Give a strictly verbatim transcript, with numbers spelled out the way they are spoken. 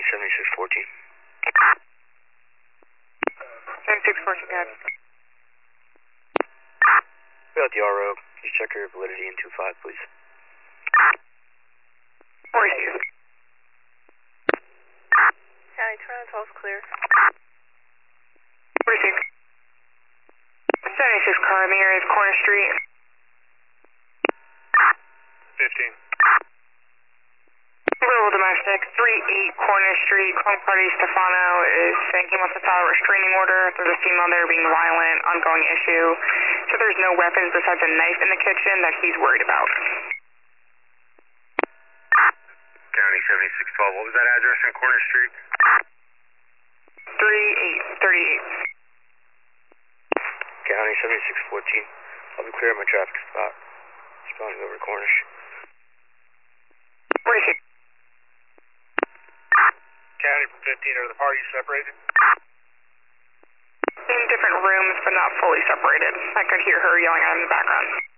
seventy-six fourteen. seventy-six fourteen, go ahead. About the R O. Please check your validity in two five, please. Where is you? County Toronto twelve's clear. Where is you? seventy-six car in the area of Corner Street. fifteen. Louisville domestic, three eight Corner Street. Calling party Stefano is saying he wants to file a restraining order. There's a female there being violent, ongoing issue. So there's no weapons besides a knife in the kitchen that he's worried about. County seventy-six twelve. What was that address on Corner Street? three eight thirty-eight. County seventy-six fourteen. I'll be clear at my traffic spot. Responding over to Cornish. Where is he? County from fifteen, are the parties separated? In different rooms, but not fully separated. I could hear her yelling at him in the background.